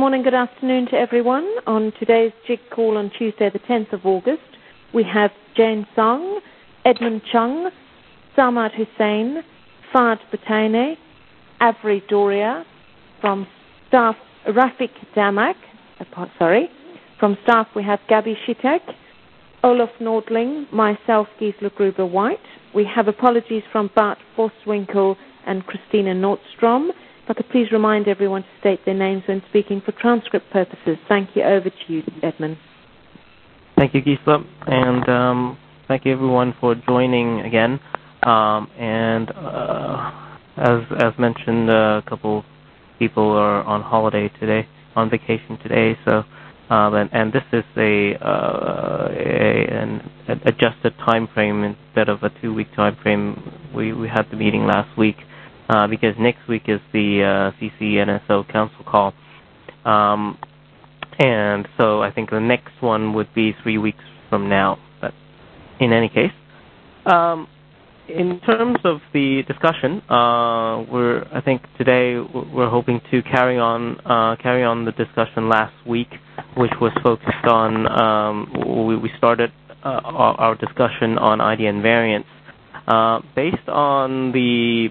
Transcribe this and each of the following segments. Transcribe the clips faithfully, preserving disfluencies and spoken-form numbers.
morning, good afternoon to everyone. On today's J I C call on Tuesday, the tenth of August, we have Jane Song, Edmund Chung, Samad Hussain, Fahd Bataine, Avri Doria, from staff Rafik Damak, uh, sorry, from staff we have Gabi Shitek, Olaf Nordling, myself, Gisela Gruber-White. We have apologies from Bart Voswinkel and Christina Nordstrom. If I could please remind everyone to state their names when speaking for transcript purposes. Thank you. Over to you, Edmund. Thank you, Gisela, and um, thank you everyone for joining again. Um, and uh, as as mentioned, uh, a couple people are on holiday today, on vacation today. So, um, and, and this is a, uh, a an adjusted time frame instead of a two-week time frame. We we had the meeting last week. Uh, because next week is the uh, C C N S O Council call. Um, and so I think the next one would be three weeks from now. But in any case, um, in terms of the discussion, uh, we're I think today we're hoping to carry on uh, carry on the discussion last week, which was focused on um, we, we started uh, our, our discussion on I D N variants uh, based on the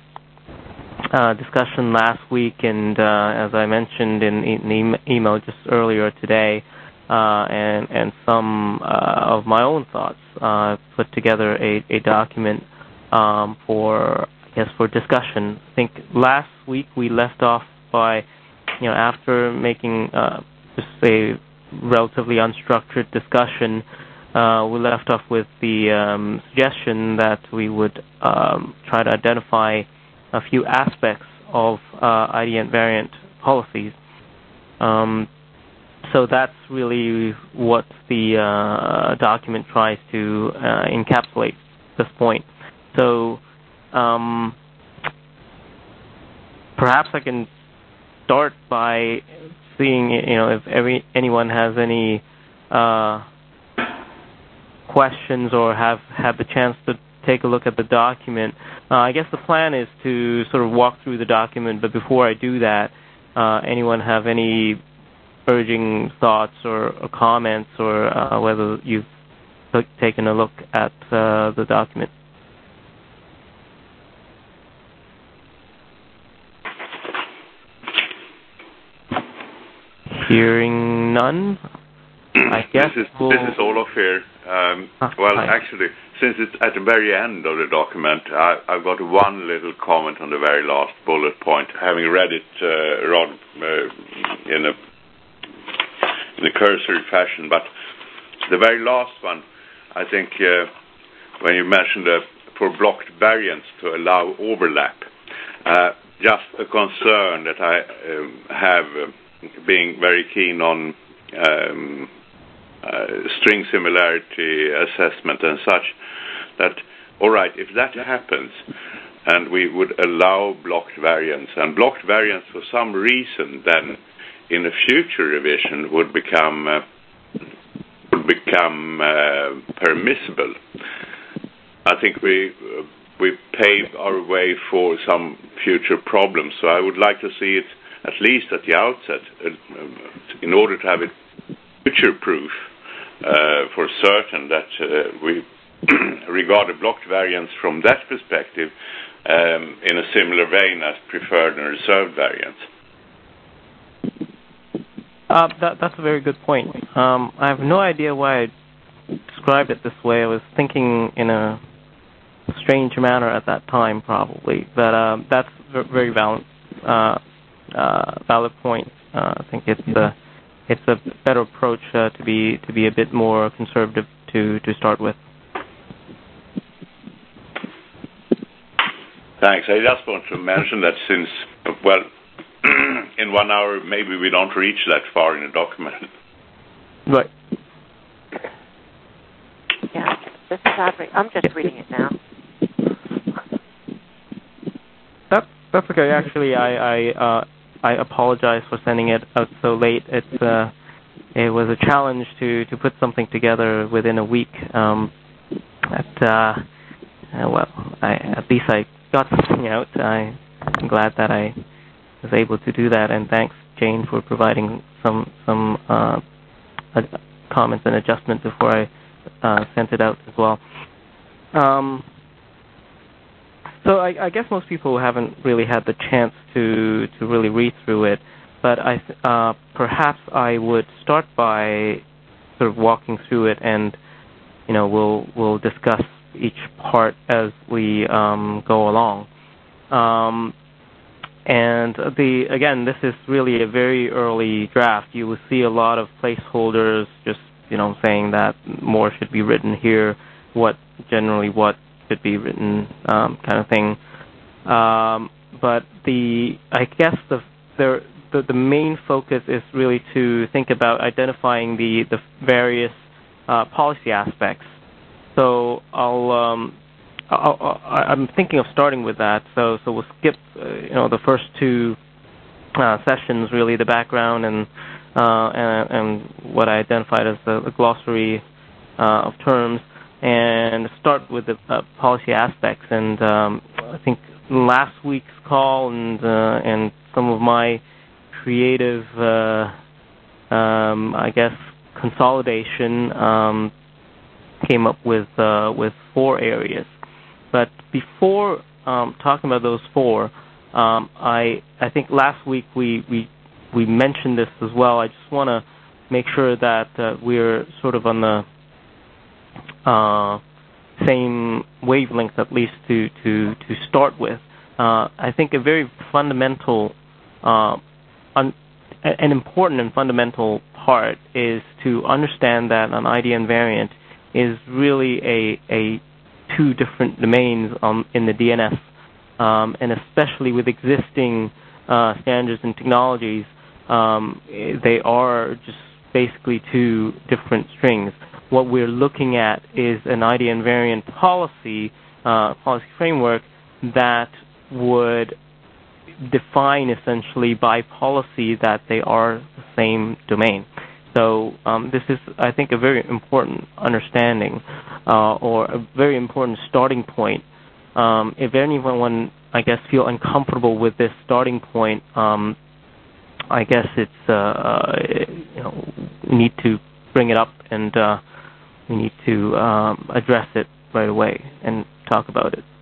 Uh, discussion last week, and uh, as I mentioned in, in the email just earlier today, uh, and and some uh, of my own thoughts, uh, put together a, a document um, for I guess for discussion. I think last week we left off by, you know, after making uh, just a relatively unstructured discussion, uh, we left off with the um, suggestion that we would um, try to identify a few aspects of uh, I D N variant policies. Um, so that's really what the uh, document tries to uh, encapsulate at this point. So um, perhaps I can start by seeing, you know, if every anyone has any uh, questions or have had the chance to take a look at the document. Uh, I guess the plan is to sort of walk through the document, but before I do that, uh, anyone have any urging thoughts or, or comments, or uh, whether you've t- taken a look at uh, the document? Hearing none, I guess this is, we'll... this is Olaf here. Um, ah, well, hi. actually, since it's at the very end of the document, I, I've got one little comment on the very last bullet point, having read it uh, rather, uh, in a in a cursory fashion. But the very last one, I think, uh, when you mentioned uh, for blocked variants to allow overlap, uh, just a concern that I um, have, uh, being very keen on um, Uh, string similarity assessment and such, that, all right, if that happens and we would allow blocked variants, and blocked variants for some reason then in a future revision would become uh, would become uh, permissible, I think we uh, we pave our way for some future problems. So I would like to see it at least at the outset, uh, in order to have it future-proof, uh, for certain that uh, we regard the blocked variants from that perspective um, in a similar vein as preferred and reserved variants. Uh, that, that's a very good point. Um, I have no idea why I described it this way. I was thinking in a strange manner at that time, probably, but um, that's a very valid, uh, uh, valid point. Uh, I think it's a it's a better approach uh, to be to be a bit more conservative to, to start with. Thanks. I just want to mention that since, well, in one hour maybe we don't reach that far in the document. Right. Yeah, this is Audrey. I'm just reading it now. That, that's okay. Actually, I I, uh, I apologize for sending it out so late. It's uh, it was a challenge to, to put something together within a week. Um, but, uh, uh, well, I, at least I got something out. I, I'm glad that I was able to do that, and thanks Jane for providing some some uh, comments and adjustments before I uh, sent it out as well. Um, so I, I guess most people haven't really had the chance to to really read through it, but I uh, perhaps I would start by sort of walking through it, and you know we'll we'll discuss each part as we um, go along. Um, and the again, this is really a very early draft. You will see a lot of placeholders, just you know saying that more should be written here, what generally what should be written, um, kind of thing. Um, but the I guess the the the the main focus is really to think about identifying the the various uh, policy aspects. So I'll, um, I'll, I'll I'm thinking of starting with that. So so we'll skip uh, you know the first two uh, sessions, really the background and uh, and, and what I identified as the, the glossary uh, of terms, and start with the uh, policy aspects. And um, I think last week's call and uh, and some of my creative, uh, um, I guess, consolidation um, came up with uh, with four areas. But before um, talking about those four, um, I I think last week we we we mentioned this as well. I just want to make sure that uh, we're sort of on the Uh, same wavelength, at least to to to start with. Uh, I think a very fundamental, uh, un, an important and fundamental part is to understand that an I D invariant is really a a two different domains um, in the D N S, um, and especially with existing uh, standards and technologies, um, they are just basically two different strings. What we're looking at is an I D invariant policy, uh, policy framework that would define essentially by policy that they are the same domain. So um, this is, I think, a very important understanding uh, or a very important starting point. Um, if anyone, I guess, feel uncomfortable with this starting point, um, I guess it's uh, you know we need to bring it up and uh, we need to um, address it right away and talk about it.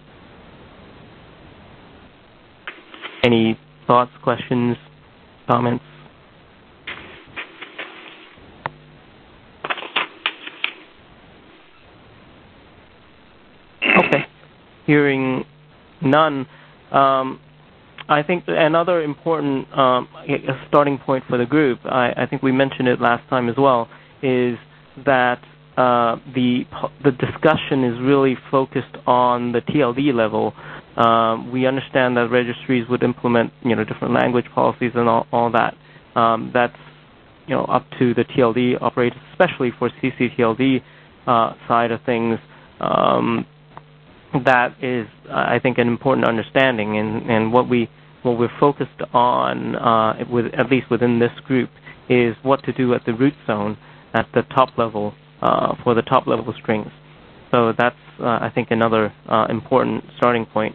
Any thoughts, questions, comments? Okay. Hearing none. Um, I think another important um, starting point for the group, I, I think we mentioned it last time as well, is that uh, the the discussion is really focused on the T L D level. Um, we understand that registries would implement, you know, different language policies and all, all that. Um, that's, you know, up to the T L D operators, especially for C C T L D uh, side of things. Um, that is, I think, an important understanding, and, and what we what we're focused on, uh, with at least within this group, is what to do at the root zone at the top level uh, for the top level strings. So that's, uh, I think, another uh, important starting point.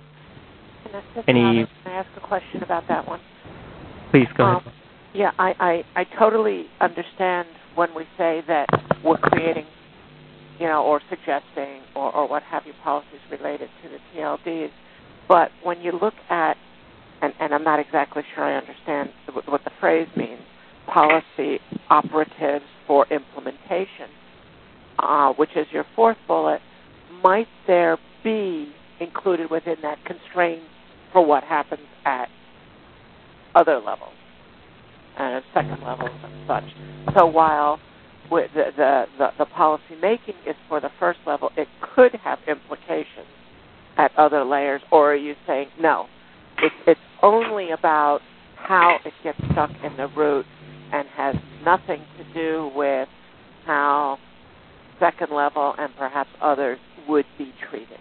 Any? Can I ask a question about that one? Please go um, ahead. Yeah, I, I, I totally understand when we say that we're creating, you know, or suggesting or, or what have you policies related to the T L Ds. But when you look at, and, and I'm not exactly sure I understand what the phrase means, policy operatives for implementation, uh, which is your fourth bullet, might there be included within that constraints for what happens at other levels, uh, second levels and such? So while with the, the, the, the policy making is for the first level, it could have implications at other layers, or are you saying no, it's, it's only about how it gets stuck in the root and has nothing to do with how second level and perhaps others would be treated?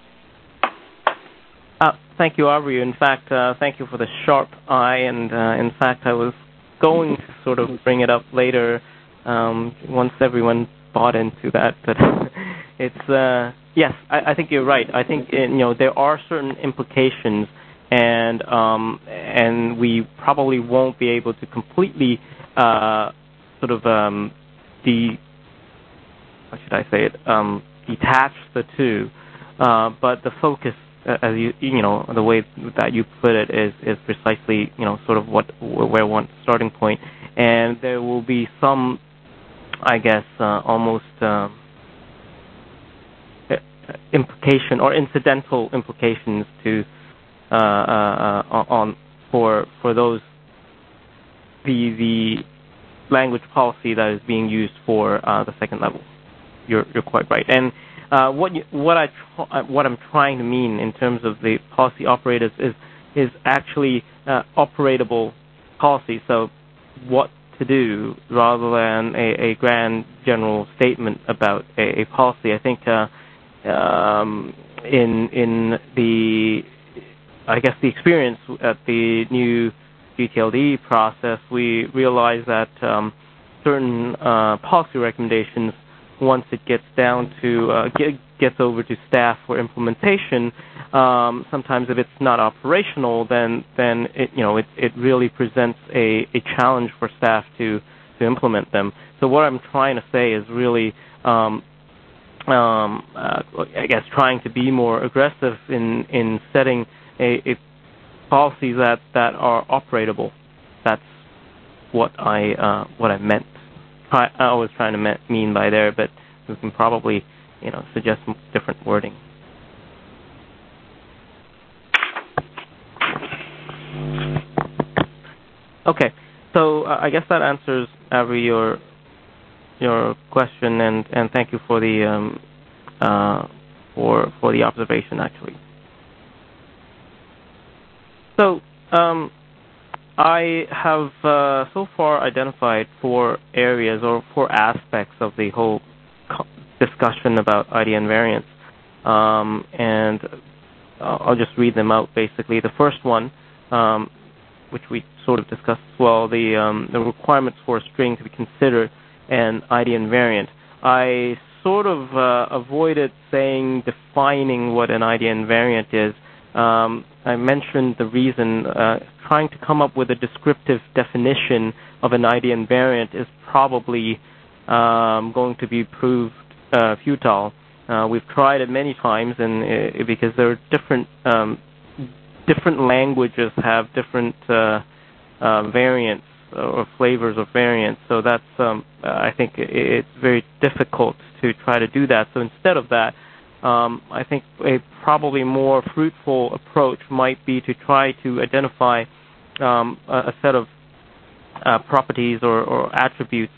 Uh, thank you, Aubrey. In fact, uh, thank you for the sharp eye, and uh, in fact, I was going to sort of bring it up later um, once everyone bought into that, but it's, uh, yes, I, I think you're right. I think, you know, there are certain implications, and um, and we probably won't be able to completely uh, sort of um, de how should I say it um, detach the two, uh, but the focus, uh, as you you know the way that you put it is is precisely you know sort of what where one starting point, and there will be some, I guess, uh, almost. Um, implication or incidental implications to uh, uh, on for for those the the language policy that is being used for uh, the second level. You're you're quite right. And uh, what you, what I tr- what I'm trying to mean in terms of the policy operators is is actually uh, operatable policy. So what to do rather than a, a grand general statement about a, a policy. I think. Uh, Um, in in the, I guess the experience at the new G T L D process, we realized that um, certain uh, policy recommendations, once it gets down to uh, get, gets over to staff for implementation, um, sometimes if it's not operational, then then it you know it it really presents a, a challenge for staff to to implement them. So what I'm trying to say is really. Um, Um, uh, I guess trying to be more aggressive in, in setting a, a policies that, that are operatable. That's what I uh, what I meant. I, I was trying to me- mean by there, but we can probably you know suggest some different wording. Okay, so uh, I guess that answers Avery your. your question, and, and thank you for the um, uh, for for the observation, actually. So um, I have uh, so far identified four areas or four aspects of the whole co- discussion about I D N variants, um, and I'll just read them out. Basically, the first one, um, which we sort of discussed as well, the um, the requirements for a string to be considered an I D N variant. I sort of uh, avoided saying, defining what an I D N variant is. Um, I mentioned the reason, uh, trying to come up with a descriptive definition of an I D N variant is probably um, going to be proved uh, futile. Uh, we've tried it many times, and uh, because there are different um, different languages have different uh, uh, variants or flavors of variants, so that's um, I think it's very difficult to try to do that. So instead of that, um, I think a probably more fruitful approach might be to try to identify um, a, a set of uh, properties or, or attributes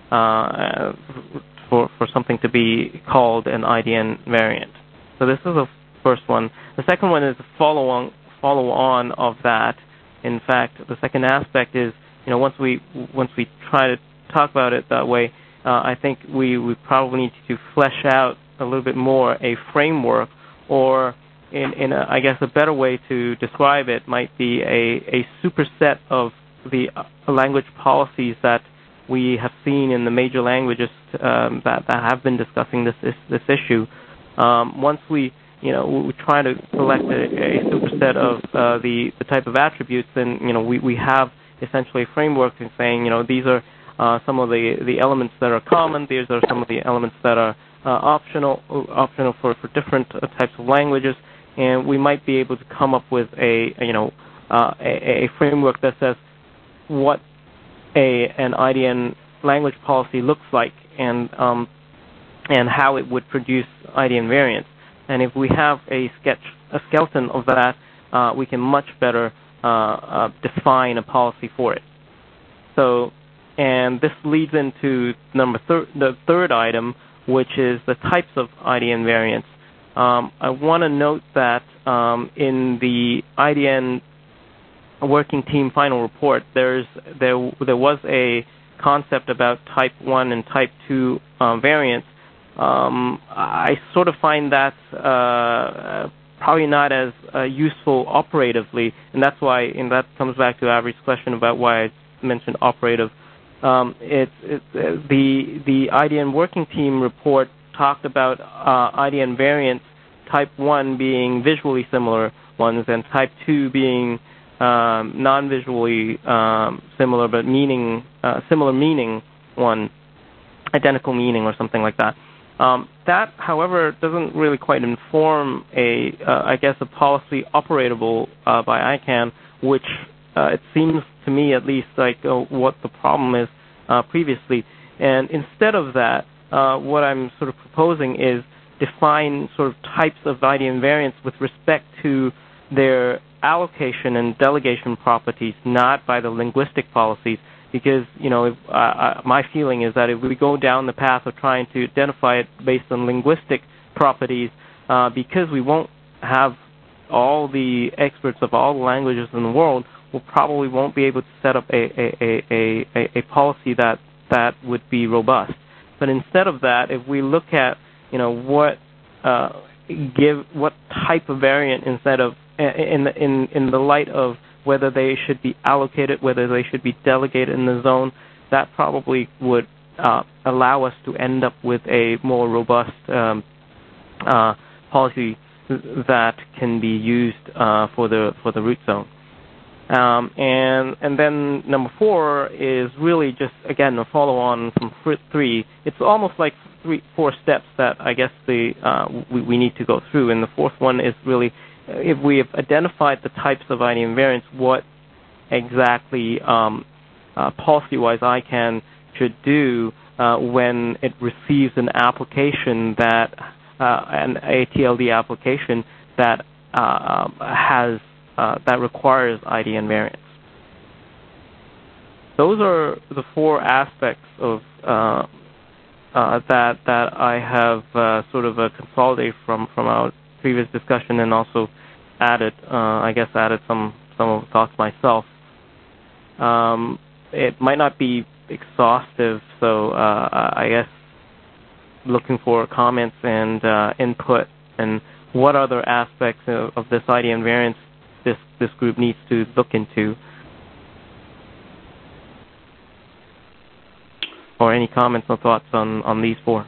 uh, for for something to be called an I D N variant. So this is the first one. The second one is a follow on follow on of that. In fact, the second aspect is, you know, once we once we try to talk about it that way, uh, I think we, we probably need to flesh out a little bit more a framework, or in, in a, I guess a better way to describe it might be a, a superset of the language policies that we have seen in the major languages um, that, that have been discussing this this, this issue. Um, once we you know, we try to select a, a superset of uh, the, the type of attributes, then, you know, we, we have essentially a framework in saying, you know, these are uh, some of the, the elements that are common, these are some of the elements that are uh, optional optional for, for different uh, types of languages, and we might be able to come up with a, you know, uh, a, a framework that says what a an I D N language policy looks like, and um, and how it would produce I D N variants. And if we have a sketch, a skeleton of that, uh, we can much better uh, uh, define a policy for it. So, and this leads into number thir- the third item, which is the types of I D N variants. Um, I want to note that um, in the I D N working team final report, there's there there was a concept about type one and type two uh, variants. Um, I sort of find that uh, probably not as uh, useful operatively, and that's why, and that comes back to Avery's question about why I mentioned operative. Um, it's it, uh, the the I D N working team report talked about uh, I D N variants type one being visually similar ones and type two being um, non-visually um, similar but meaning uh, similar meaning one, identical meaning or something like that. Um, that, however, doesn't really quite inform a, uh, I guess, a policy operatable uh, by I CANN, which uh, it seems to me at least like uh, what the problem is uh, previously. And instead of that, uh, what I'm sort of proposing is define sort of types of I D invariants with respect to their allocation and delegation properties, not by the linguistic policies. Because, you know, if, uh, my feeling is that if we go down the path of trying to identify it based on linguistic properties, uh, because we won't have all the experts of all the languages in the world, we probably won't be able to set up a, a, a, a, a policy that, that would be robust. But instead of that, if we look at, you know, what uh, give what type of variant instead of in the, in in the light of whether they should be allocated, whether they should be delegated in the zone, that probably would uh, allow us to end up with a more robust um, uh, policy that can be used uh, for the for the root zone. Um, and and then number four is really just again a follow on from three. It's almost like three four steps that I guess the uh, we, we need to go through. And the fourth one is really, if we have identified the types of I D invariants, what exactly um, uh, policy-wise I CANN should do uh, when it receives an application that uh, an A T L D application that uh, has uh, that requires I D invariants. Those are the four aspects of uh, uh, that that I have uh, sort of uh, consolidated from from our previous discussion, and also added, uh, I guess, added some some of the thoughts myself. Um, it might not be exhaustive, so uh, I guess looking for comments and uh, input, and what other aspects of, of this I D invariance this this group needs to look into. Or any comments or thoughts on, on these four?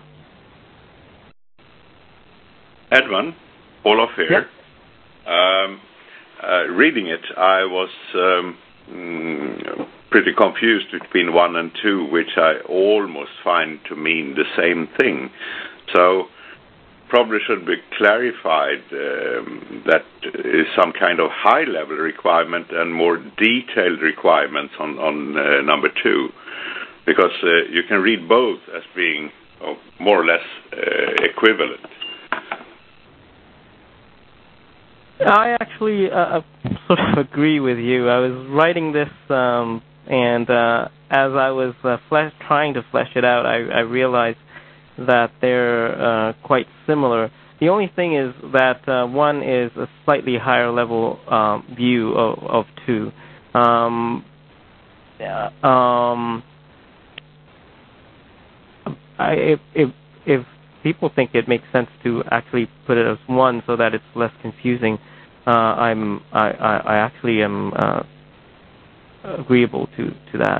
Edmund, Olof here. Yep. Um, uh, reading it, I was um, mm, pretty confused between one and two, which I almost find to mean the same thing. So probably should be clarified um, that is some kind of high-level requirement and more detailed requirements on, on uh, number two. Because uh, you can read both as being oh, more or less uh, equivalent. I actually uh, sort of agree with you. I was writing this, um, and uh, as I was uh, flesh, trying to flesh it out, I, I realized that they're uh, quite similar. The only thing is that uh, one is a slightly higher level um, view of, of two. Um, yeah, um, I, if, if if people think it makes sense to actually put it as one so that it's less confusing, uh, I'm I, I, I actually am uh, agreeable to, to that.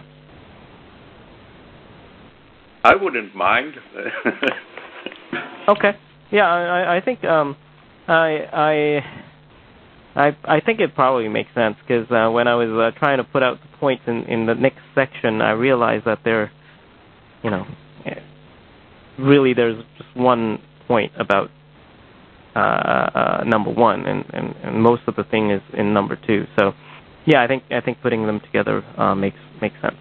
I wouldn't mind. Okay. Yeah, I, I think um, I I I I think it probably makes sense, because uh, when I was uh, trying to put out the points in, in the next section, I realized that they're, you know, really there's just one point about uh, uh, number one, and, and, and most of the thing is in number two. So, yeah, I think I think putting them together uh, makes makes sense.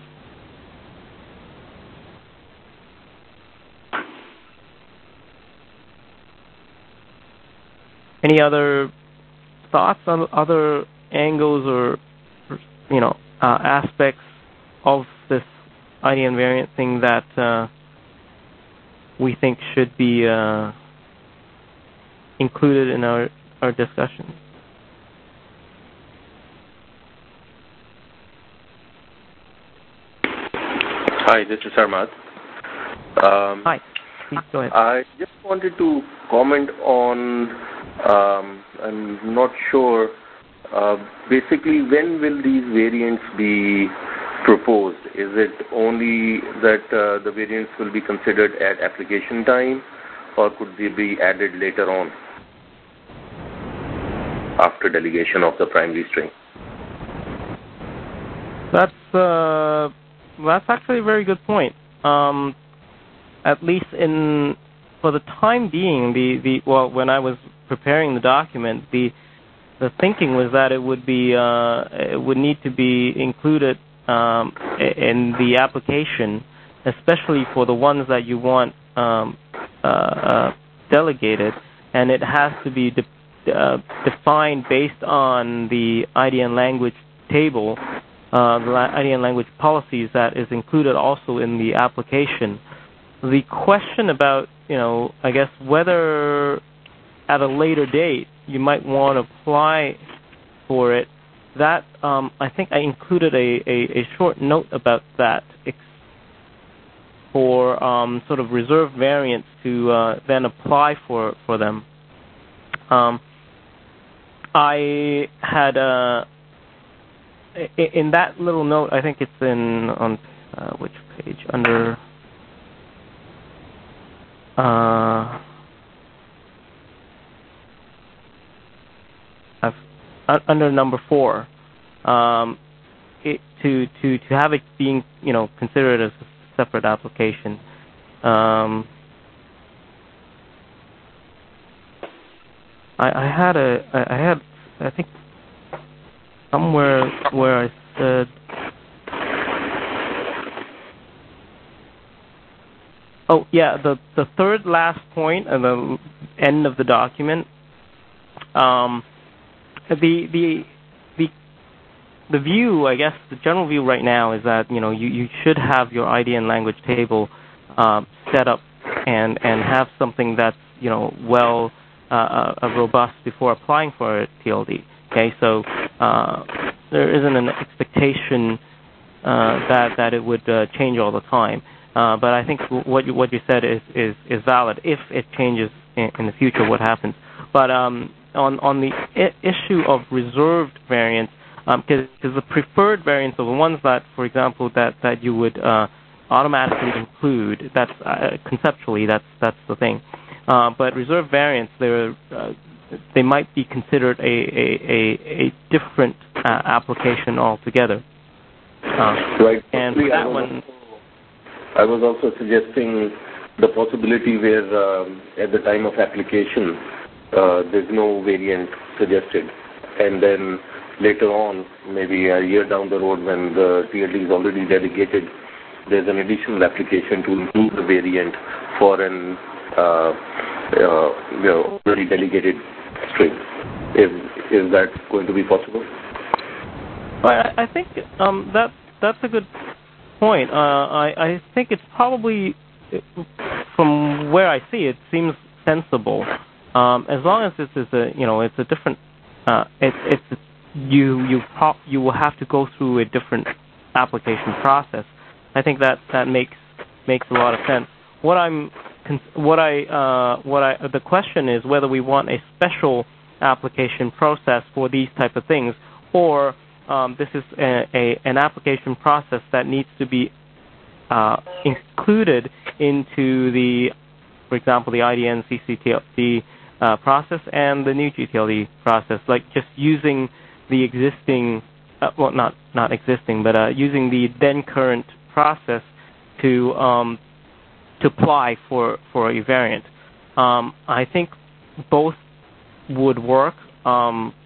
Any other thoughts on other angles or, you know, uh, aspects of this I D invariant thing that uh, we think should be uh, included in our, our discussion? Hi, this is Armad. Um, Hi, please go ahead. I just wanted to comment on, um, I'm not sure, uh, basically when will these variants be proposed? Is it only that uh, the variants will be considered at application time, or could they be added later on? after delegation of the primary string? That's uh, that's actually a very good point. Um, at least in for the time being, the, the well, when I was preparing the document, the the thinking was that it would be uh, it would need to be included um, in the application, especially for the ones that you want um, uh, uh, delegated, and it has to be de- uh, defined based on the I D N language table, uh, the I D N language policies that is included also in the application. The question about, you know, I guess whether at a later date you might want to apply for it, that um, I think I included a, a, a short note about that for um, sort of reserved variants to uh, then apply for, for them. Um, I had, uh, in that little note, I think it's in, on uh, which page, under, uh, I've, under number four, um, it, to, to, to have it being, you know, considered as a separate application. Um, I, I had a, I had, I think, somewhere where I said, oh yeah, the the third last point at the end of the document, um, the the the the view, I guess, the general view right now is that, you know, you, you should have your I D N language table um, set up and and have something that's, you know, well uh, uh, robust before applying for a T L D. Okay, so uh, there isn't an expectation uh, that that it would uh, change all the time. Uh, but I think what you what you said is is, is valid. If it changes in, in the future, what happens? But um, on on the I- issue of reserved variants, because um, the preferred variants are the ones that, for example, that that you would uh, automatically include. That's uh, conceptually that's that's the thing. Uh, but reserved variants, they're uh, they might be considered a a, a, a different uh, application altogether. Uh, right. And for that one, I was also suggesting the possibility where um, at the time of application uh, there's no variant suggested, and then later on, maybe a year down the road when the T L D is already delegated, there's an additional application to include the variant for an uh, uh, you know, already delegated string. Is, is that going to be possible? I, I think um, that that's a good point. Uh, I, I think it's probably, from where I see it, seems sensible. Um, as long as this is a, you know, it's a different, uh, it, it's you you pro- you will have to go through a different application process. I think that that makes makes a lot of sense. What I'm what I uh, what I the question is whether we want a special application process for these type of things, or um, this is a, a an application process that needs to be uh, included into the, for example, the I D N C C T L D uh, process and the new G T L D process, like just using the existing, uh, well, not not existing, but uh, using the then current process to um, to apply for for a variant. Um, I think both would work. Um,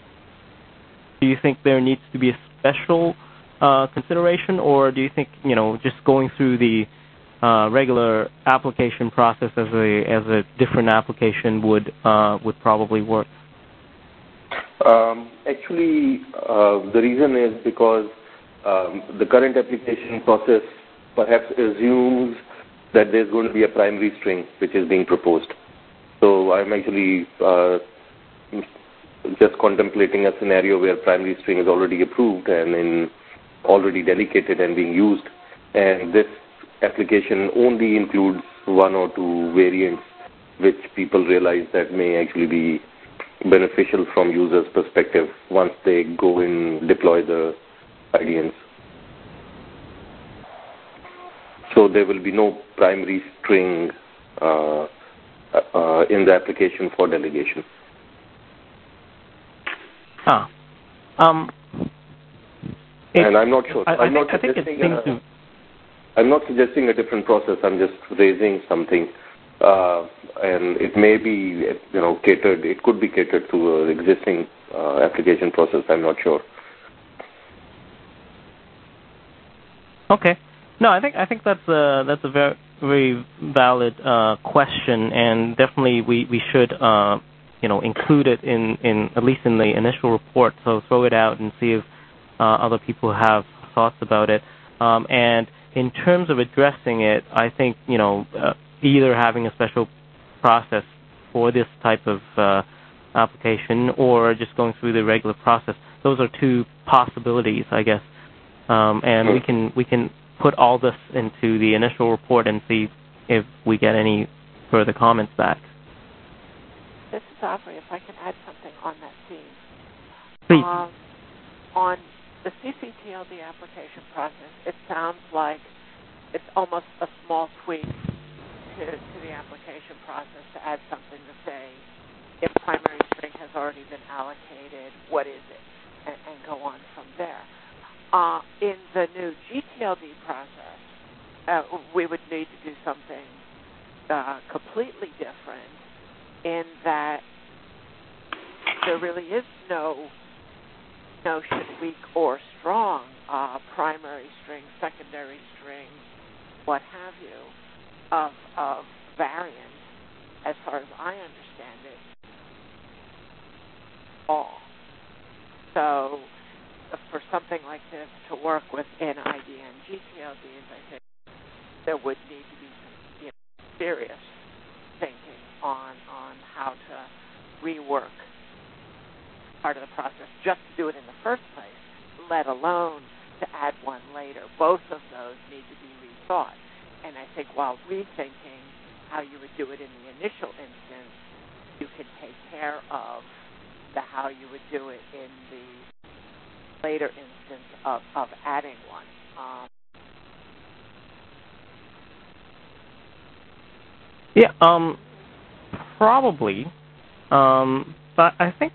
do you think there needs to be a special uh, consideration, or do you think, you know, just going through the uh, regular application process as a as a different application would uh, would probably work? Um, actually, uh, the reason is because um, the current application process perhaps assumes that there's going to be a primary string which is being proposed. So I'm actually uh, just contemplating a scenario where primary string is already approved and in already delegated and being used, and this application only includes one or two variants which people realize that may actually be beneficial from users' perspective once they go and deploy the I D Ns. So there will be no primary string uh, uh, in the application for delegation. Ah. Um, and I'm not sure. I, I I'm think, not I think it's suggesting. to... I'm not suggesting a different process. I'm just raising something, uh, and it may be, you know, catered. It could be catered to an existing uh, application process. I'm not sure. Okay. No, I think I think that's a that's a very very valid uh, question, and definitely we we should uh, you know include it in, in at least in the initial report. So throw it out and see if uh, other people have thoughts about it. Um, and in terms of addressing it, I think you know uh, either having a special process for this type of uh, application or just going through the regular process. Those are two possibilities, I guess. Um, and we can we can put all this into the initial report and see if we get any further comments back. This is Aubrey. If I can add something on that theme. Please. Um, on the C C T L D application process, it sounds like it's almost a small tweak to, to the application process to add something to say, if primary string has already been allocated, what is it? And, and go on from there. Uh, in the new G T L D process, uh, we would need to do something uh, completely different in that there really is no notion weak or strong, uh, primary string, secondary string, what have you, of, of variant, as far as I understand it, all. So for something like this to work within I D N G T L Ds, I think there would need to be some you know, serious thinking on on how to rework part of the process just to do it in the first place, let alone to add one later. Both of those need to be rethought. And I think while rethinking how you would do it in the initial instance, you can take care of the how you would do it in the later instance of, of adding one. Um, yeah, um, probably. Um, but I think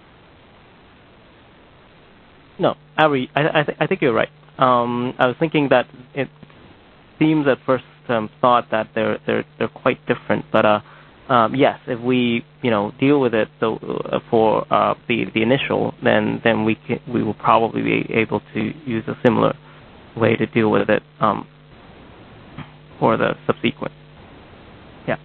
no, Ari, I, I, th- I think you're right. Um, I was thinking that it seems at first um, thought that they're they're they're quite different, but uh, um, yes, if we you know deal with it so, uh, for uh, the the initial, then then we can, we will probably be able to use a similar way to deal with it um, for the subsequent. Yeah.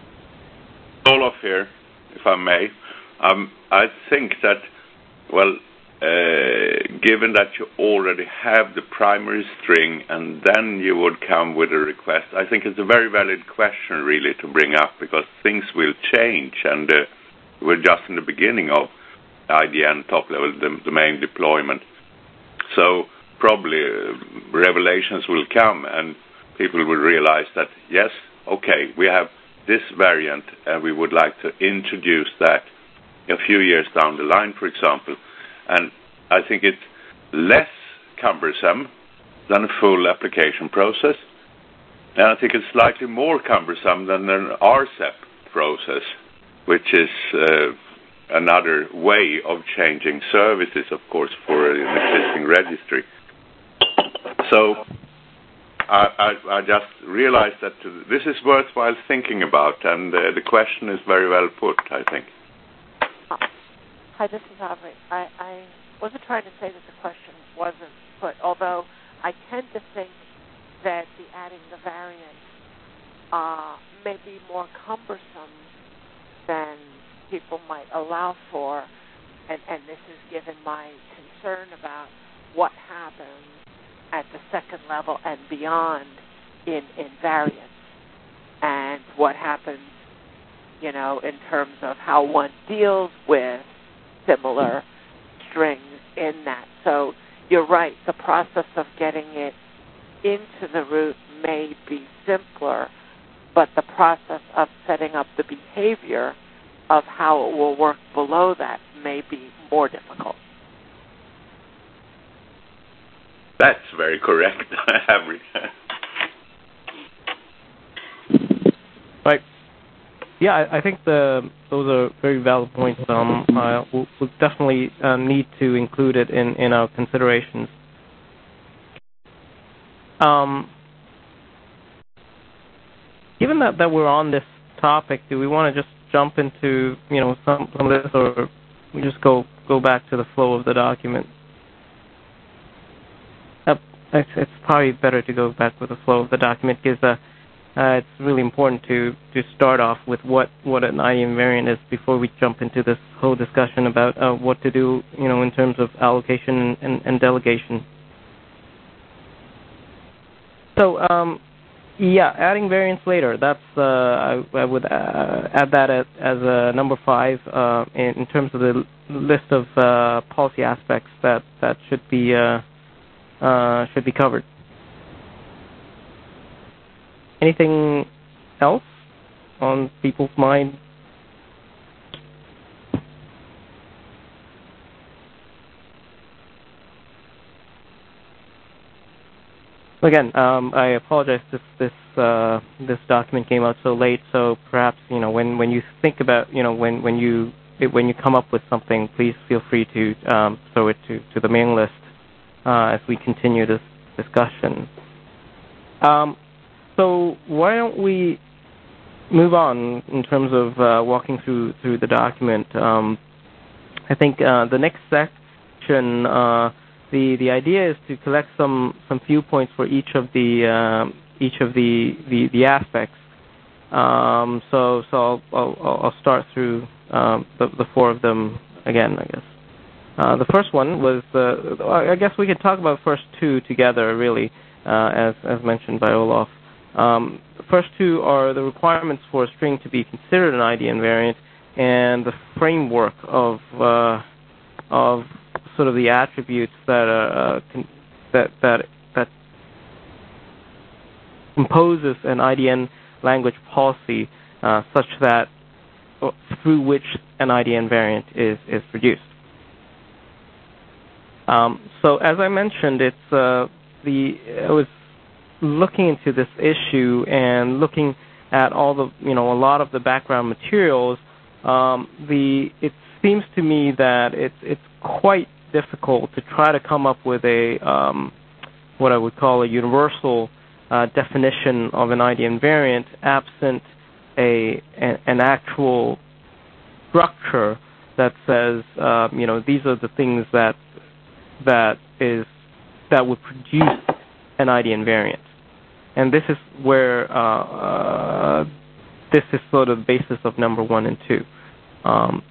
Olaf here, if I may. Um, I think that well. Uh, given that you already have the primary string and then you would come with a request, I think it's a very valid question really to bring up because things will change and uh, we're just in the beginning of I D N top-level domain deployment. So probably uh, revelations will come and people will realize that, yes, okay, we have this variant and we would like to introduce that a few years down the line, for example. And I think it's less cumbersome than a full application process. And I think it's slightly more cumbersome than an R C E P process, which is uh, another way of changing services, of course, for an existing registry. So I, I, I just realized that this is worthwhile thinking about, and uh, the question is very well put, I think. Hi, this is Aubrey. I, I wasn't trying to say that the question wasn't put, although I tend to think that the adding the variant uh, may be more cumbersome than people might allow for, and, and this is given my concern about what happens at the second level and beyond in, in variants, and what happens, you know, in terms of how one deals with similar strings in that. So you're right, the process of getting it into the root may be simpler, but the process of setting up the behavior of how it will work below that may be more difficult. That's very correct. Right. yeah, I, I think the those are very valid points. Um, uh, we'll, we'll definitely uh, need to include it in, in our considerations. Um, given that, that we're on this topic, do we want to just jump into you know some, some of this, or we just go go back to the flow of the document? Uh, it's, it's probably better to go back with the flow of the document because uh, uh, it's really important to, to start off with what, what an I D invariant is before we jump into this whole discussion about uh, what to do, you know, in terms of allocation and, and, and delegation. So, um, yeah, adding variants later. That's uh, I, I would uh, add that as, as a number five uh, in, in terms of the list of uh, policy aspects that that should be uh, uh, should be covered. Anything else on people's mind? Again, um, I apologize. This this uh, this document came out so late. So perhaps you know when, when you think about you know when when you when you come up with something, please feel free to um, throw it to, to the mailing list uh, as we continue this discussion. Um, so why don't we move on in terms of uh, walking through through the document? Um, I think uh, the next section. Uh, The the idea is to collect some, some viewpoints for each of the um, each of the the, the aspects. Um, so so I'll, I'll, I'll start through um, the, the four of them again, I guess. Uh, the first one was uh, I guess we could talk about the first two together, really, uh, as as mentioned by Olaf. Um, the first two are the requirements for a string to be considered an I D invariant and the framework of uh, of sort of the attributes that uh, con- that that that composes an I D N language policy uh, such that uh, through which an I D invariant is is produced. Um, so as I mentioned, it's uh, the I was looking into this issue and looking at all the you know a lot of the background materials. Um, the it seems to me that it's it's quite difficult to try to come up with a um, what I would call a universal uh, definition of an I D invariant absent a, a an actual structure that says uh, you know these are the things that that is that would produce an I D invariant, and this is where uh, uh, this is sort of the basis of number one and two, um,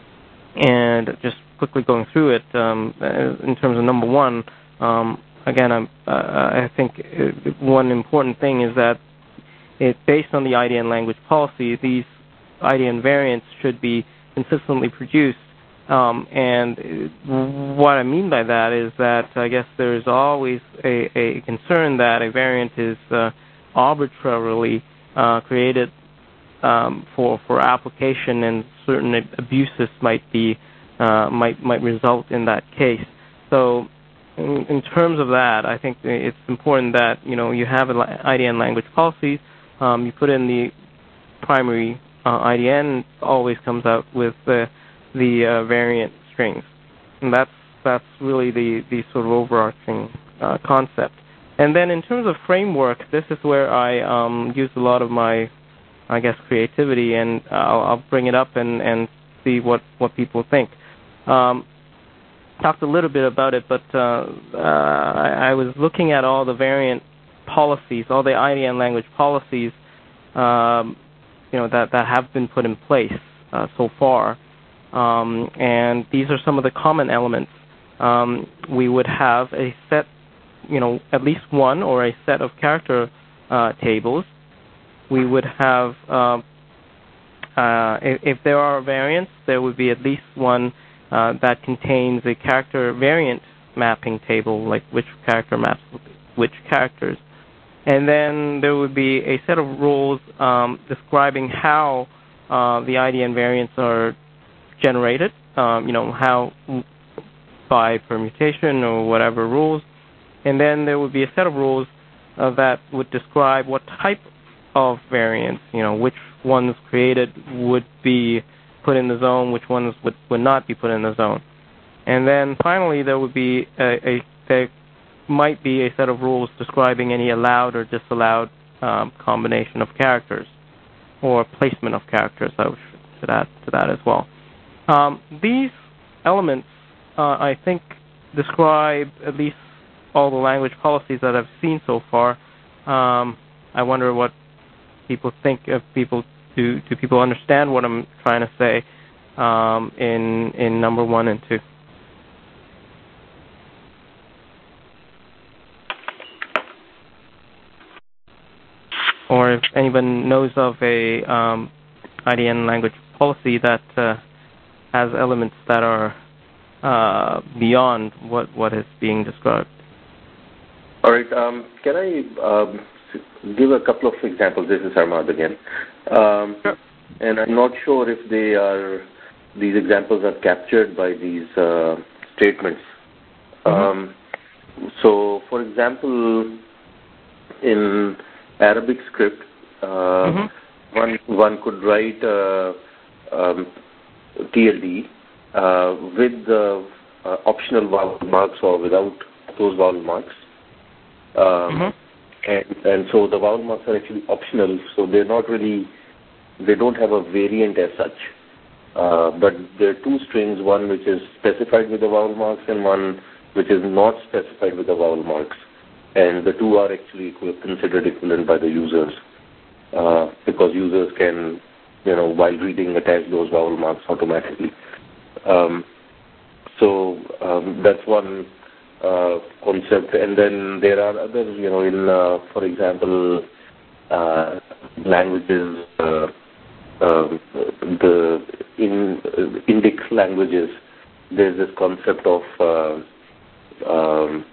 and just quickly going through it, um, in terms of number one, um, again, I'm, uh, I think it, one important thing is that it, based on the I D N language policy, these I D invariants should be consistently produced. Um, and what I mean by that is that I guess there is always a, a concern that a variant is uh, arbitrarily uh, created um, for for application, and certain abuses might be Uh, might might result in that case. So, in, in terms of that, I think it's important that you know you have an I D N language policy. Um, you put in the primary uh, I D N, always comes out with the the uh, variant strings, and that's that's really the the sort of overarching uh, concept. And then in terms of framework, this is where I um, use a lot of my, I guess, creativity, and I'll, I'll bring it up and, and see what, what people think. Um, talked a little bit about it, but uh, uh, I, I was looking at all the variant policies, all the I D N language policies, um, you know, that, that have been put in place uh, so far. Um, and these are some of the common elements. Um, we would have a set, you know, at least one or a set of character uh, tables. We would have, uh, uh, if, if there are variants, there would be at least one uh, that contains a character variant mapping table, like which character maps which characters. And then there would be a set of rules um, describing how uh, the I D N variants are generated, um, you know, how by permutation or whatever rules. And then there would be a set of rules uh, that would describe what type of variants, you know, which ones created would be put in the zone, which ones would, would not be put in the zone. And then finally, there would be a, a there might be a set of rules describing any allowed or disallowed um, combination of characters or placement of characters. I should add to that as well. Um, these elements, uh, I think, describe at least all the language policies that I've seen so far. Um, I wonder what people think. If people do, do people understand what I'm trying to say um, in in number one and two? Or if anyone knows of a um, I D N language policy that uh, has elements that are uh, beyond what, what is being described. All right. Um, can I um, give a couple of examples? This is Armad again. Um, sure. And I'm not sure if they are, these examples are captured by these uh, statements. Mm-hmm. Um, so, for example, in Arabic script, uh, mm-hmm. one one could write uh, um, T L D uh, with the uh, optional vowel marks or without those vowel marks. Um, mm-hmm. and, and so the vowel marks are actually optional, so they're not really, they don't have a variant as such. Uh, but there are two strings, one which is specified with the vowel marks and one which is not specified with the vowel marks. And the two are actually equal, considered equivalent by the users, uh, because users can, you know, while reading, attach those vowel marks automatically. Um, so um, that's one uh, concept. And then there are others, you know, in, uh, for example, uh, languages, uh, uh, the in uh, Indic languages, there's this concept of uh, um,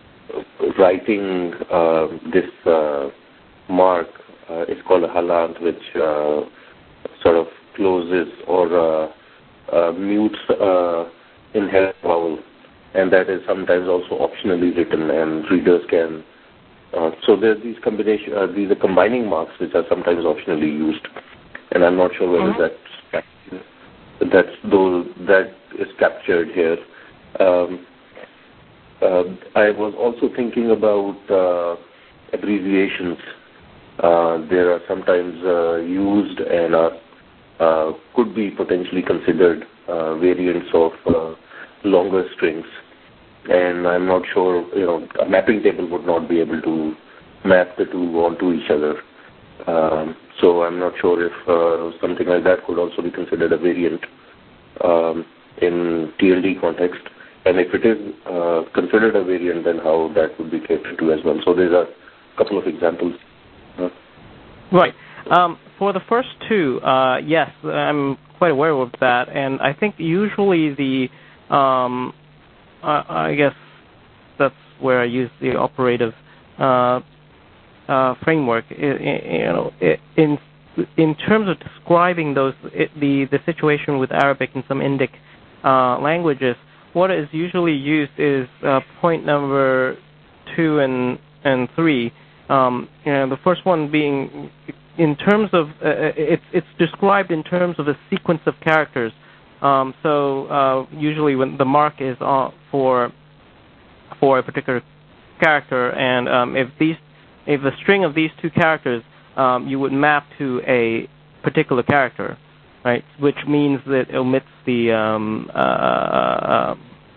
writing uh, this uh, mark. Uh, it's called a halant, which uh, sort of closes or uh, uh, mutes uh, inherent vowel, and that is sometimes also optionally written, and readers can. Uh, so there are these combination, uh, these are combining marks which are sometimes optionally used, and I'm not sure whether uh-huh. that's that's those that is captured here. Um, Uh, I was also thinking about uh, abbreviations. Uh, there are sometimes uh, used and are, uh, could be potentially considered uh, variants of uh, longer strings. And I'm not sure, you know, a mapping table would not be able to map the two onto each other. Um, so I'm not sure if uh, something like that could also be considered a variant um, in T L D context. And if it is uh, considered a variant, then how that would be catered to as well. So there's a couple of examples. Uh, right. Um, for the first two, uh, yes, I'm quite aware of that. And I think usually the, um, uh, I guess that's where I use the operative uh, uh, framework. It, it, you know, it, in in terms of describing those, it, the the situation with Arabic and some Indic uh, languages. What is usually used is uh, point number two and and three. Um, you know, the first one being in terms of uh, it's it's described in terms of a sequence of characters. Um, so uh, usually when the mark is on for for a particular character, and um, if these if the string of these two characters um, you would map to a particular character. Right, which means that it omits the um, uh, uh,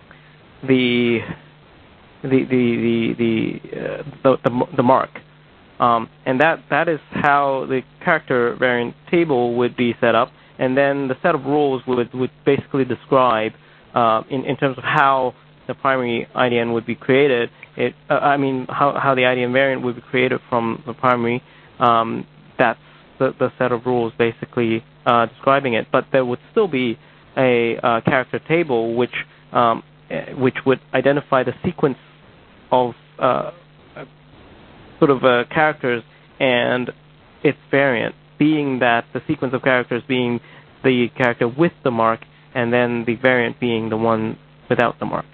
the the the the the, uh, the, the, the mark, um, and that that is how the character variant table would be set up, and then the set of rules would would basically describe uh, in in terms of how the primary I D N would be created. It uh, I mean how how the I D N variant would be created from the primary. Um, that's the, the set of rules basically uh, describing it, but there would still be a uh, character table which um, which would identify the sequence of uh, sort of uh, characters and its variant, being that the sequence of characters being the character with the mark and then the variant being the one without the mark.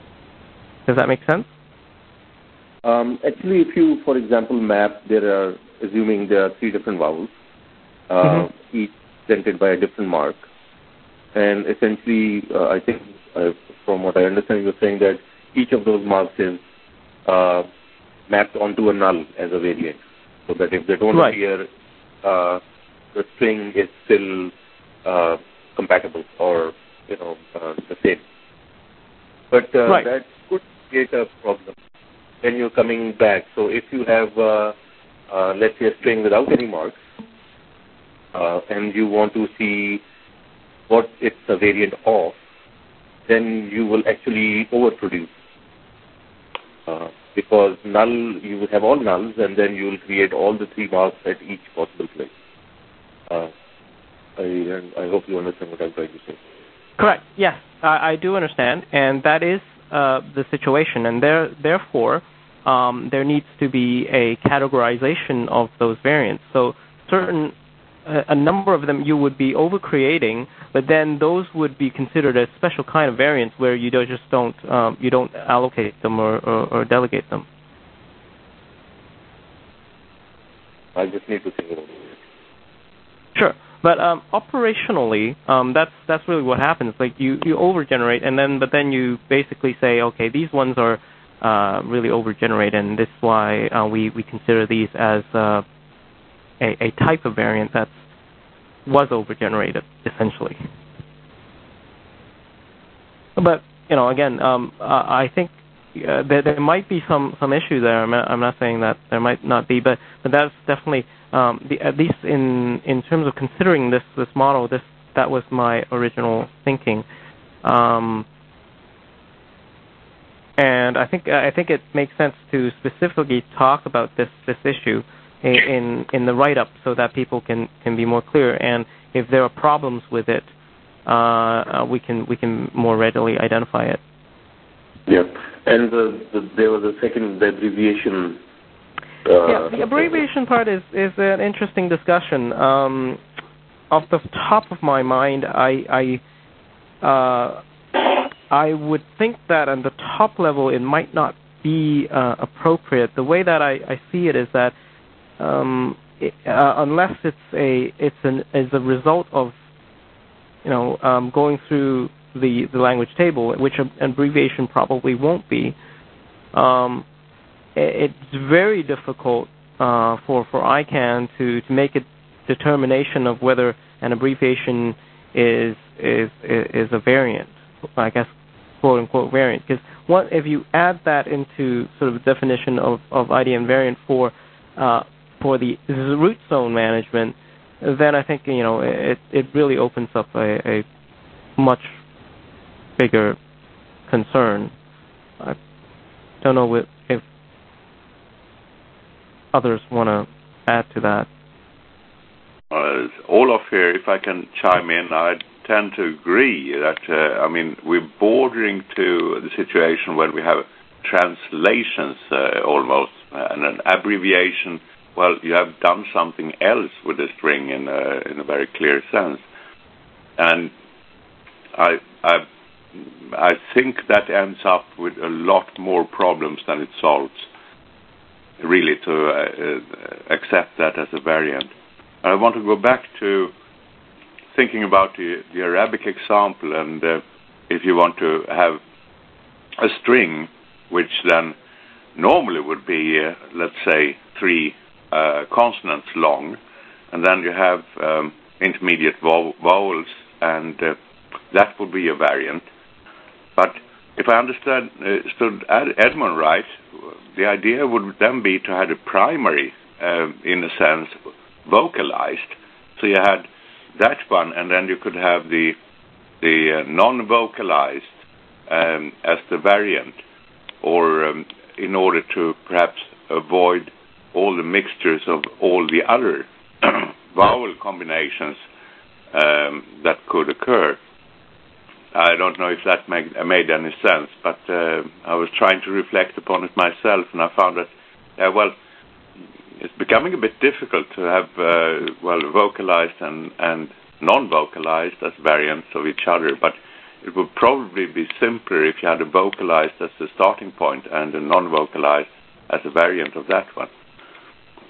Does that make sense? Um, actually, if you, for example, map, there are assuming there are three different vowels, uh, mm-hmm. each presented by a different mark. And essentially, uh, I think, uh, from what I understand, you're saying that each of those marks is uh, mapped onto a null as a variant, so that if they don't right. appear, uh, the string is still uh, compatible or, you know, uh, the same. But uh, right. that could create a problem when you're coming back. So if you have, uh, uh, let's say, a string without any marks, uh, and you want to see what it's a variant of, then you will actually overproduce. Uh, because null, you will have all nulls, and then you will create all the three marks at each possible place. Uh, I, and I hope you understand what I'm trying to say. Correct. Yes, I, I do understand, and that is uh, the situation, and there, therefore, um, there needs to be a categorization of those variants. So certain, uh, a number of them you would be over-creating, but then those would be considered a special kind of variants where you don't just don't um, you don't allocate them or, or, or delegate them. I just need to think about it. Sure. But um, operationally, um, that's that's really what happens. Like you, you overgenerate, and then but then you basically say, okay, these ones are uh, really overgenerated, and this is why uh, we we consider these as uh, a, a type of variant that was overgenerated, essentially. But you know, again, um, uh, I think uh, there, there might be some, some issue there. I'm not, I'm not saying that there might not be, but but that's definitely. Um, the, at least in, in terms of considering this this model, this that was my original thinking, um, and I think I think it makes sense to specifically talk about this, this issue in, in in the write-up so that people can, can be more clear. And if there are problems with it, uh, we can we can more readily identify it. Yeah, and the, the, there was a second the abbreviation. Uh, yeah, the abbreviation part is, is an interesting discussion. Um, off the top of my mind, I I, uh, I would think that on the top level it might not be uh, appropriate. The way that I, I see it is that um, it, uh, unless it's a it's an as a result of you know um, going through the, the language table, which an abbreviation probably won't be. Um, It's very difficult uh, for for I CANN to, to make a determination of whether an abbreviation is is is a variant, I guess, quote unquote variant. Because what if you add that into sort of a definition of, of I D N variant for uh, for the root zone management, then I think you know it it really opens up a, a much bigger concern. I don't know if others want to add to that. Uh, Olaf here, if I can chime in, I tend to agree that, uh, I mean, we're bordering to the situation when we have translations uh, almost, and an abbreviation, well, you have done something else with the string in a, in a very clear sense. And I, I, I think that ends up with a lot more problems than it solves, really, to uh, accept that as a variant. I want to go back to thinking about the, the Arabic example, and uh, if you want to have a string which then normally would be, uh, let's say, three uh, consonants long, and then you have um, intermediate vowel, vowels, and uh, that would be a variant. But if I understood uh, Edmund right, the idea would then be to have a primary, uh, in a sense, vocalized. So you had that one, and then you could have the the uh, non-vocalized um, as the variant, or um, in order to perhaps avoid all the mixtures of all the other vowel combinations um, that could occur. I don't know if that made, made any sense, but uh, I was trying to reflect upon it myself, and I found that, uh, well, it's becoming a bit difficult to have, uh, well, vocalized and, and non-vocalized as variants of each other, but it would probably be simpler if you had a vocalized as the starting point and a non-vocalized as a variant of that one. Just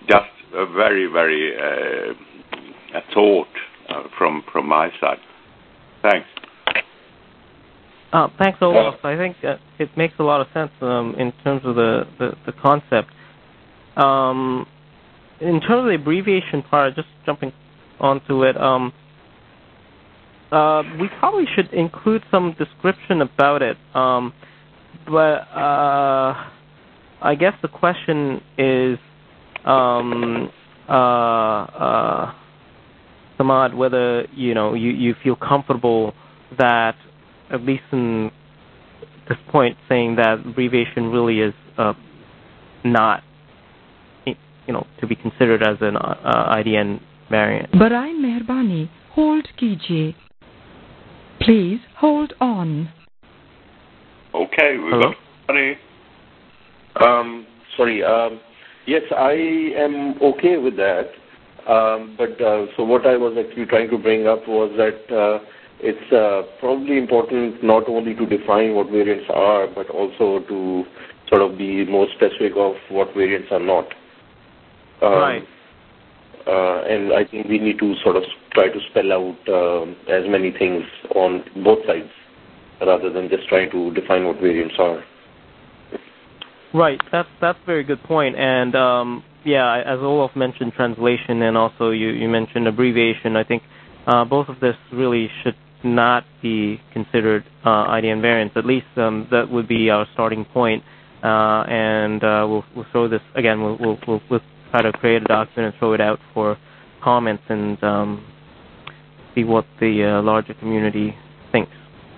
a very, very uh, a thought uh, from from my side. Thanks. Uh, thanks, Olaf. I think uh, it makes a lot of sense um, in terms of the, the, the concept. Um, in terms of the abbreviation part, just jumping onto it, um, uh, we probably should include some description about it. Um, but uh, I guess the question is, um, uh, uh, Samad, whether you know you, you feel comfortable that, at least in this point, saying that abbreviation really is uh, not, you know, to be considered as an uh, I D N variant. Barai Mehrbani, hold kijiye. Please hold on. Okay, we've Hello? got money. Um, sorry. Um, yes, I am okay with that. Um, but uh, so what I was actually trying to bring up was that uh, it's uh, probably important not only to define what variants are, but also to sort of be more specific of what variants are not. Um, right. Uh, and I think we need to sort of try to spell out uh, as many things on both sides, rather than just trying to define what variants are. Right. That's that's a very good point. And um, yeah, as Olaf mentioned, translation, and also you, you mentioned abbreviation. I think uh, both of this really should not be considered uh, I D N variants. At least um, that would be our starting point. Uh, and uh, we'll we'll throw this again. We'll we'll we'll, we'll try to create a document and throw it out for comments and um, see what the uh, larger community thinks.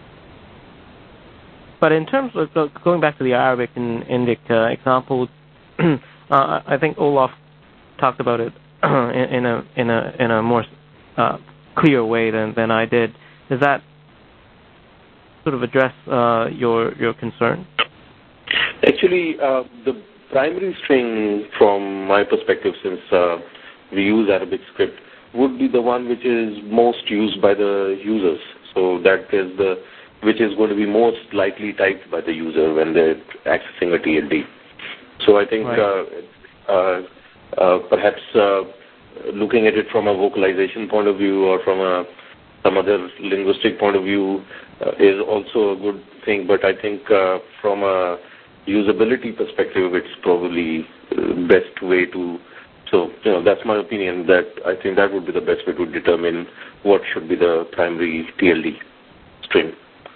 But in terms of uh, going back to the Arabic and Indic uh, example, uh, I think Olaf talked about it in, in a in a in a more uh, clear way than, than I did. Does that sort of address uh, your your concern? Actually, uh, the primary string, from my perspective, since uh, we use Arabic script, would be the one which is most used by the users. So that is the which is going to be most likely typed by the user when they're accessing a T L D. So I think right. uh, uh, uh, perhaps uh, looking at it from a vocalization point of view or from a some other linguistic point of view uh, is also a good thing. But I think uh, from a usability perspective, it's probably the best way to. So you know, that's my opinion. That I think that would be the best way to determine what should be the primary T L D string.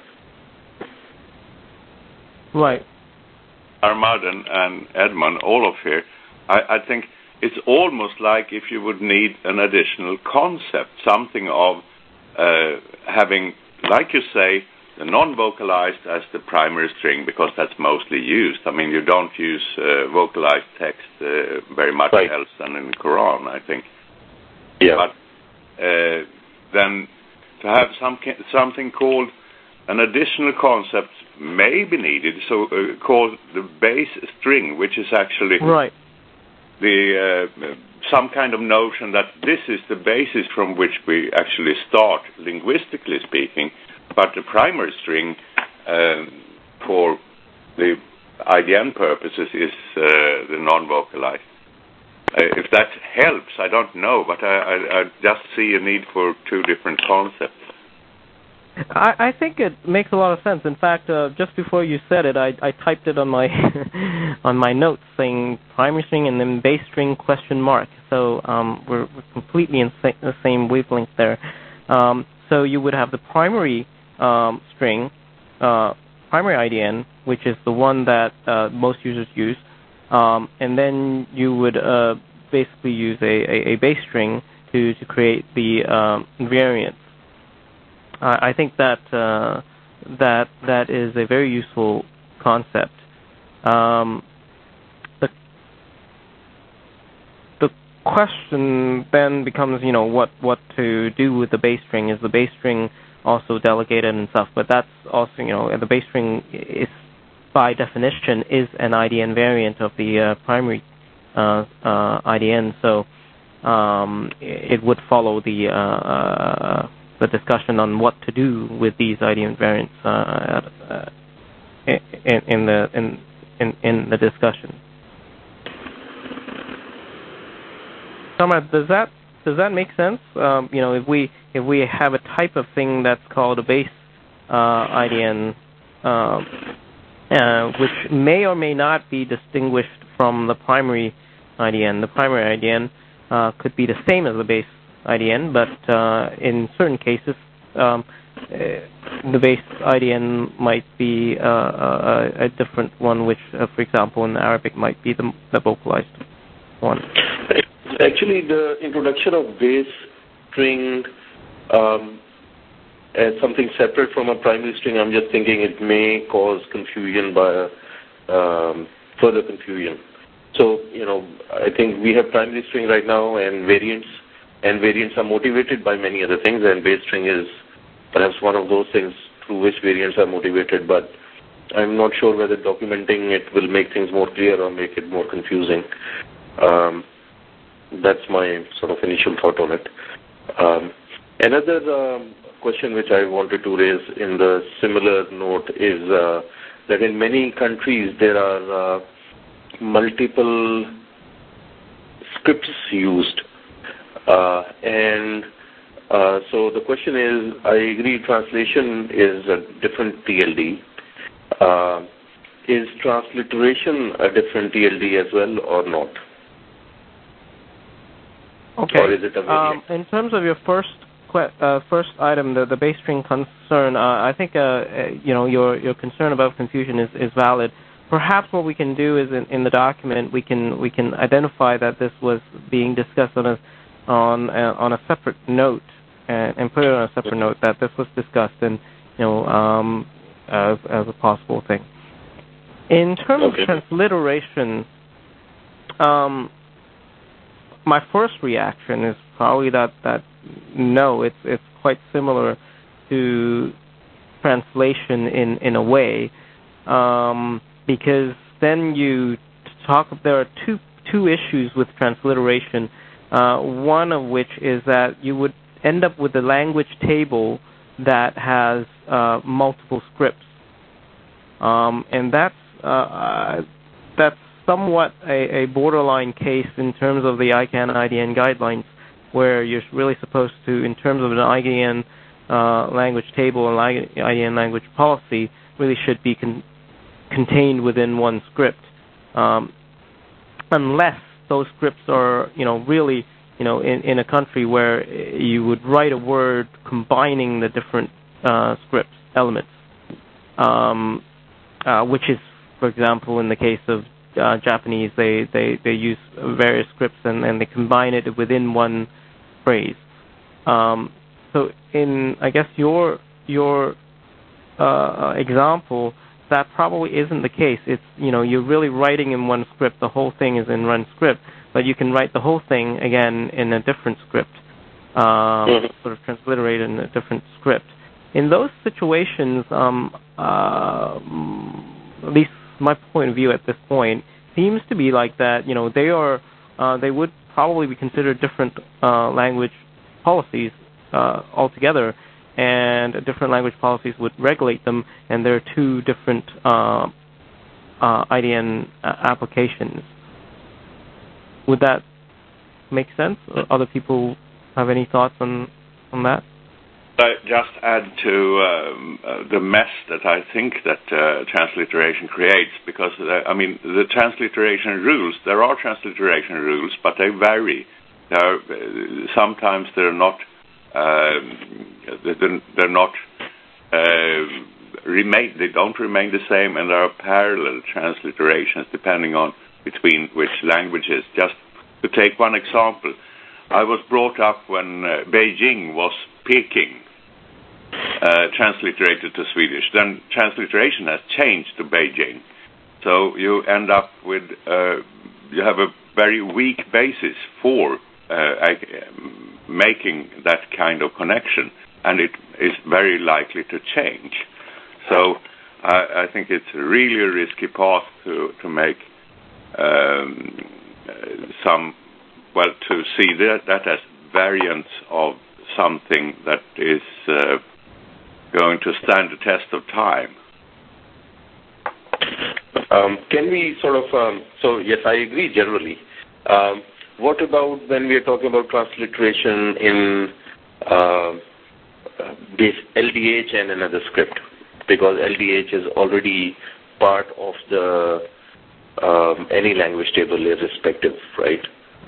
Right. Ahmad and, and Edmund, all of here, I, I think it's almost like if you would need an additional concept, something of uh, having, like you say, the non-vocalized as the primary string, because that's mostly used. I mean, you don't use uh, vocalized text uh, very much right. else than in the Quran, I think. Yeah. But uh, then to have some something called an additional concept may be needed, so uh, called the base string, which is actually right. the uh, some kind of notion that this is the basis from which we actually start, linguistically speaking, but the primary string uh, for the I D N purposes is uh, the non-vocalized. Uh, if that helps, I don't know, but I, I, I just see a need for two different concepts. I, I think it makes a lot of sense. In fact, uh, just before you said it, I, I typed it on my on my notes saying primary string and then base string question mark. So um, we're, we're completely in sa- the same wavelength there. Um, so you would have the primary um, string, uh, primary I D N, which is the one that uh, most users use, um, and then you would uh, basically use a, a, a base string to, to create the um, variant. I think that uh, that that is a very useful concept. Um, the the question then becomes, you know, what, what to do with the base string. Is the base string also delegated and stuff? But that's also, you know, the base string is by definition is an I D N variant of the uh, primary uh, uh, I D N. So um, it would follow the uh, uh, the discussion on what to do with these I D N variants uh, uh, in, in the in, in in the discussion. Samrat, does that does that make sense? Um, you know, if we if we have a type of thing that's called a base uh, I D N, uh, uh, which may or may not be distinguished from the primary I D N. The primary I D N uh, could be the same as the base I D N, but uh, in certain cases, um, uh, the base I D N might be uh, a, a different one, which, uh, for example, in Arabic might be the, the vocalized one. Actually, the introduction of base string um, as something separate from a primary string, I'm just thinking it may cause confusion by um, further confusion. So, you know, I think we have primary string right now and variants, and variants are motivated by many other things, and base string is perhaps one of those things through which variants are motivated, but I'm not sure whether documenting it will make things more clear or make it more confusing. Um, that's my sort of initial thought on it. Um, another um, question which I wanted to raise in the similar note is uh, that in many countries there are uh, multiple scripts used. Uh, and uh, so the question is, I agree translation is a different T L D. Uh, is transliteration a different T L D as well or not? Okay. Or is it a variant? Um, in terms of your first que- uh, first item, the, the base string concern, uh, I think uh, uh, you know your your concern about confusion is, is valid. Perhaps what we can do is in, in the document we can we can identify that this was being discussed on a on a, on a separate note and, and put it on a separate note that this was discussed and you know um, as as a possible thing. In terms okay. of transliteration, um, my first reaction is probably that, that no, it's it's quite similar to translation in, in a way, um, because then you talk. There are two two issues with transliteration. Uh, one of which is that you would end up with a language table that has uh, multiple scripts, um, and that's uh, that's somewhat a, a borderline case in terms of the I CANN I D N guidelines, where you're really supposed to, in terms of an I D N uh, language table and I D N language policy, really should be con- contained within one script, um, unless those scripts are, you know, really, you know, in, in a country where you would write a word combining the different uh, script elements, um, uh, which is, for example, in the case of Uh, Japanese, they, they, they use various scripts and, and they combine it within one phrase. Um, so in, I guess, your your uh, example, that probably isn't the case. It's, you know, you're really writing in one script. The whole thing is in one script, but you can write the whole thing, again, in a different script, um, mm-hmm. sort of transliterate in a different script. In those situations, um, uh, at least my point of view at this point seems to be like that. You know, they are uh, they would probably be considered different uh, language policies uh, altogether, and different language policies would regulate them, and there are two different uh, uh, I D N applications. Would that make sense? Other people have any thoughts on on that? I just add to um, uh, the mess that I think that uh, transliteration creates, because, uh, I mean, the transliteration rules, there are transliteration rules, but they vary. They're, uh, sometimes they're not, um, they're, they're not, uh, remain, they don't remain the same, and there are parallel transliterations depending on between which languages. Just to take one example, I was brought up when uh, Beijing was Peking, uh, transliterated to Swedish. Then transliteration has changed to Beijing. So you end up with, uh, you have a very weak basis for uh, making that kind of connection, and it is very likely to change. So I, I think it's really a risky path to, to make um, some, well, to see that, that as variants of something that is uh, going to stand the test of time. Um, can we sort of, um, so yes, I agree generally, um, what about when we are talking about transliteration in uh, this L D H and another script? Because L D H is already part of the um, any language table irrespective, right?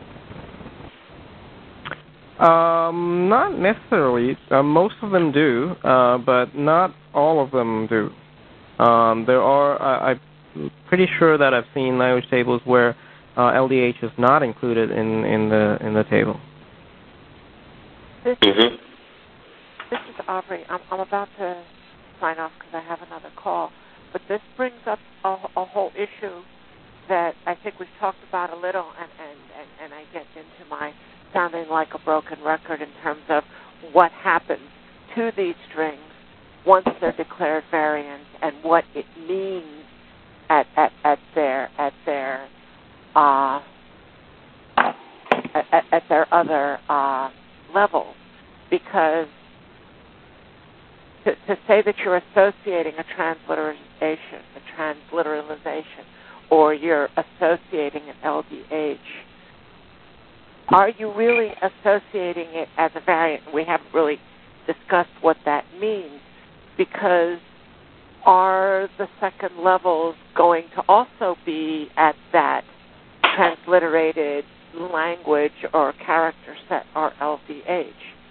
Um, not necessarily. Uh, most of them do, uh, but not all of them do. Um, there are, I, I'm pretty sure that I've seen language tables where uh, L D H is not included in, in the in the table. This, Mm-hmm. this is Aubrey. I'm, I'm about to sign off because I have another call, but this brings up a, a whole issue that I think we've talked about a little, and, and, and, and I get into my sounding like a broken record in terms of what happens to these strings once they're declared variant and what it means at at, at their at their uh, at, at their other uh, levels, because to, to say that you're associating a transliteration, a transliteralization, or you're associating an L D H, are you really associating it as a variant? We haven't really discussed what that means, because are the second levels going to also be at that transliterated language or character set or L D H?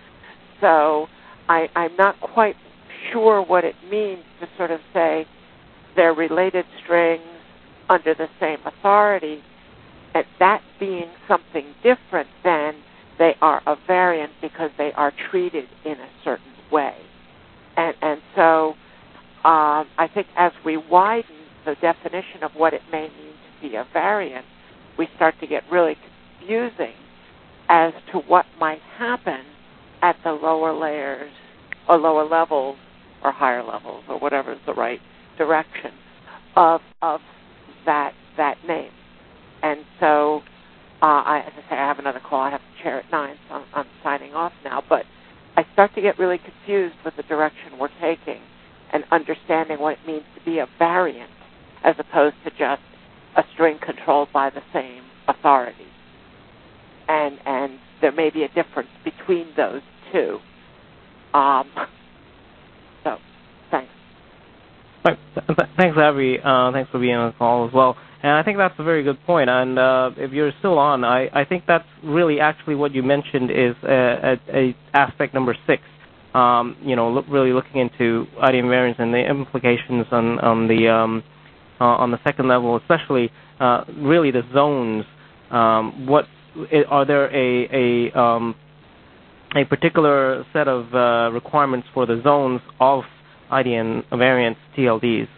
So I, I'm not quite sure what it means to sort of say they're related strings under the same authority, and that being something different than they are a variant because they are treated in a certain way. And, and so um, I think as we widen the definition of what it may mean to be a variant, we start to get really confusing as to what might happen at the lower layers or lower levels or higher levels or whatever is the right direction of of that that name. And so, uh, I, as I say, I have another call. I have to chair at nine, so I'm, I'm signing off now. But I start to get really confused with the direction we're taking and understanding what it means to be a variant as opposed to just a string controlled by the same authority. And and there may be a difference between those two. Um, so, thanks. Thanks, Abby. Uh, thanks for being on the call as well. And I think that's a very good point. And uh, if you're still on, I, I think that's really actually what you mentioned is a, a, a aspect number six. Um, you know, look, really looking into idiom variance and the implications on on the um, uh, on the second level, especially uh, really the zones. Um, what are there a a um, a particular set of uh, requirements for the zones of idiom variance T L Ds?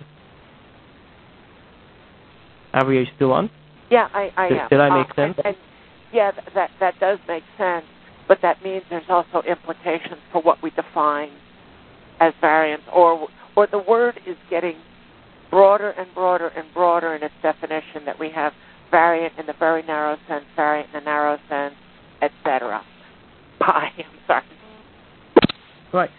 Are you still on? Yeah, I, I did, am. Did I make uh, sense? And, and yeah, that that does make sense, but that means there's also implications for what we define as variance, or or the word is getting broader and broader and broader in its definition, that we have variant in the very narrow sense, variant in the narrow sense, et cetera. Bye. I'm sorry. Right.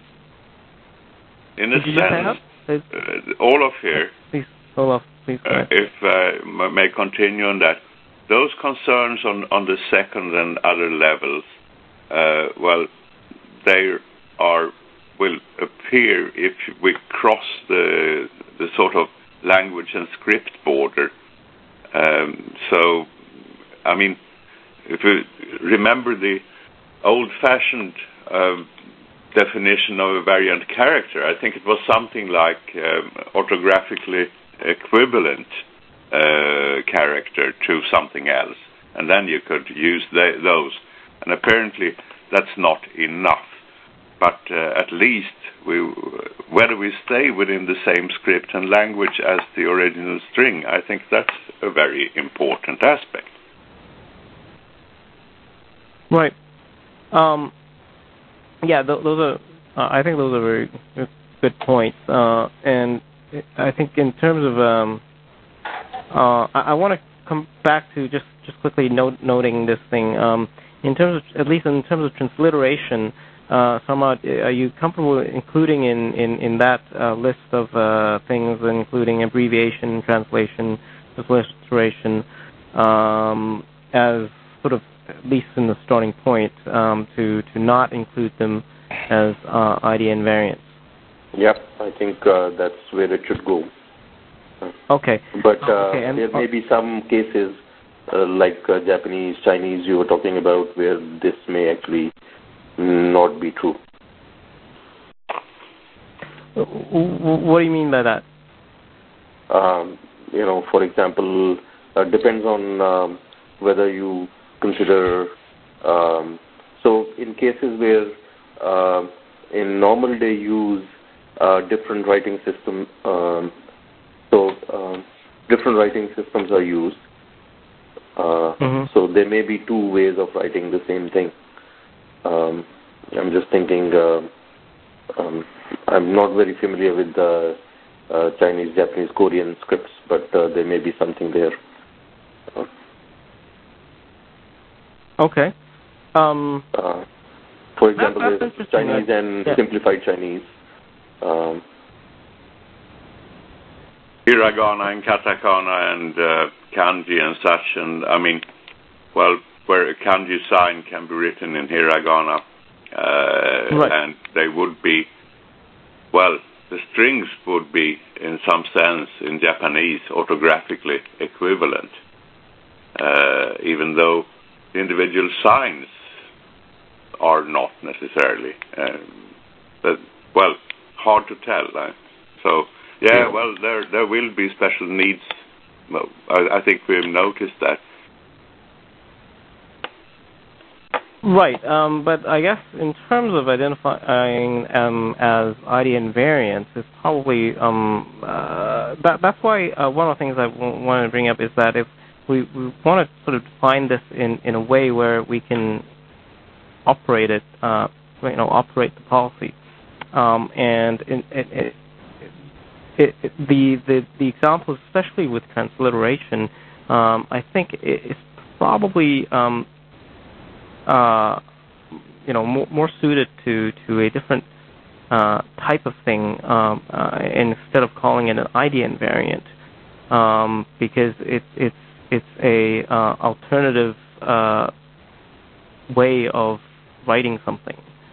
In a Did sense, uh, Olaf here, please, Olaf, please go uh, ahead. if I uh, may continue on that, those concerns on, on the second and other levels, uh, well, they are will appear if we cross the the sort of language and script border. Um, so, I mean, if you remember the old-fashioned um, definition of a variant character, I think it was something like um, orthographically equivalent uh, character to something else, and then you could use the, those. And apparently that's not enough. But uh, at least we, whether we stay within the same script and language as the original string, I think that's a very important aspect. Right. Um, yeah, th- those are. Uh, I think those are very good points. Uh, and I think in terms of, um, uh, I, I want to come back to just just quickly note, noting this thing. Um, in terms of, at least in terms of transliteration, uh, Samad, are you comfortable including in in in that uh, list of uh, things, including abbreviation, translation, transliteration, um, as sort of, at least in the starting point, um, to, to not include them as uh, I D invariants. Yep, I think uh, that's where it should go. Okay. But uh, okay, and, there may be some cases uh, like uh, Japanese, Chinese you were talking about where this may actually not be true. What do you mean by that? Um, you know, for example, uh, depends on um, whether you consider, um, so in cases where uh, in normal day use uh, different writing system, um, so uh, different writing systems are used. Uh, mm-hmm. So there may be two ways of writing the same thing. Um, I'm just thinking, uh, um, I'm not very familiar with the uh, Chinese, Japanese, Korean scripts, but uh, there may be something there. Uh, okay. Um, uh, for example, that, there's Chinese and yeah. simplified Chinese. Um, Hiragana and katakana and uh, kanji and such, and I mean, well, where a kanji sign can be written in hiragana, uh, right. and they would be, well, the strings would be, in some sense, in Japanese, orthographically equivalent, uh, even though the individual signs are not necessarily. Um, but, well, hard to tell. Uh, so, yeah, yeah, well, there there will be special needs. Well, I, I think we've noticed that. Right, um, but I guess in terms of identifying um, as I D invariants, it's probably um, uh, that. That's why uh, one of the things I w- wanted to bring up is that if we, we want to sort of define this in, in a way where we can operate it, uh, you know, operate the policy, um, and in, it, it, it, it, the, the the examples, especially with transliteration, um, I think it's probably um, Uh, you know, more, more suited to, to a different uh, type of thing um, uh, instead of calling it an I D invariant, um, because it, it's it's a uh, alternative uh, way of writing something,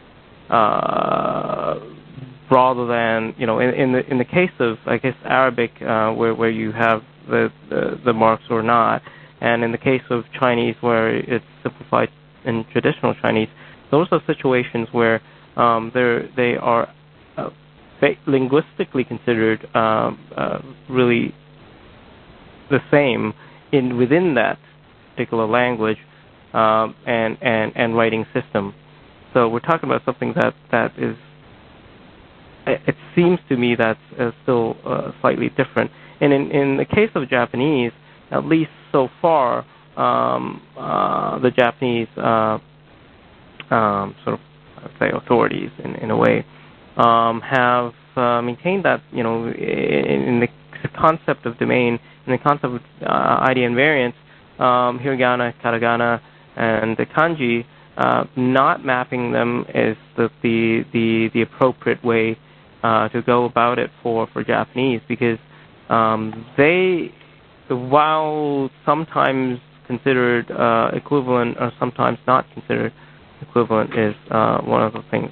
uh, rather than you know in, in the in the case of I guess Arabic uh, where where you have the, the the marks or not, and in the case of Chinese where it's simplified. In traditional Chinese, those are situations where um, they are uh, linguistically considered um, uh, really the same in within that particular language um, and, and and writing system. So we're talking about something that, that is, it seems to me that's uh, still uh, slightly different. And in, in the case of Japanese, at least so far, Um, uh, the Japanese uh, um, sort of, I'd say, authorities in, in a way um, have uh, maintained that you know in, in the concept of domain, in the concept of uh, I D invariants, um, hiragana, katakana, and the kanji, uh, not mapping them is the the the, the appropriate way uh, to go about it for, for Japanese because um, they, while sometimes considered uh, equivalent or sometimes not considered equivalent is uh, one of the things.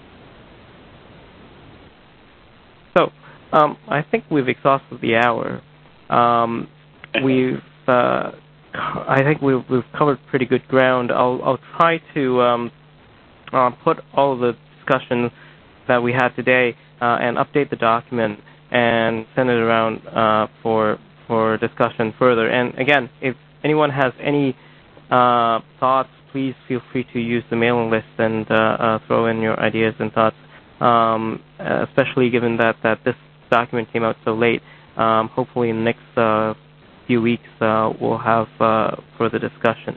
So um, I think we've exhausted the hour. Um, we've uh, I think we've, we've covered pretty good ground. I'll, I'll try to um, uh, put all of the discussion that we had today uh, and update the document and send it around uh, for for discussion further. And again, if anyone has any uh, thoughts, please feel free to use the mailing list and uh, uh, throw in your ideas and thoughts, um, especially given that, that this document came out so late. Um, hopefully in the next uh, few weeks uh, we'll have uh, further discussion.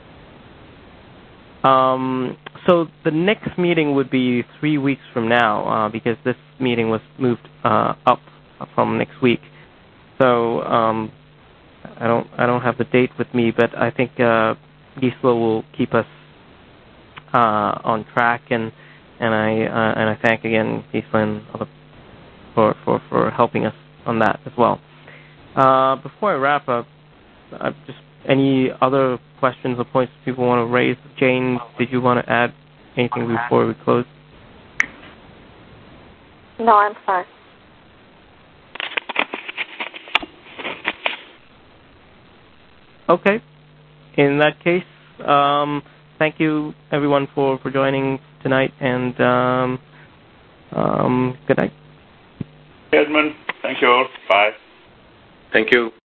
Um, so the next meeting would be three weeks from now uh, because this meeting was moved uh, up from next week. So um, I don't I don't have the date with me, but I think uh, Gisela will keep us uh, on track, and and I uh, and I thank again Gisela and other for, for, for helping us on that as well. Uh, before I wrap up, I just any other questions or points people want to raise? Jane, did you want to add anything before we close? No, I'm fine. Okay. In that case, um, thank you, everyone, for, for joining tonight, and um, um, good night. Edmund, thank you all. Bye. Thank you.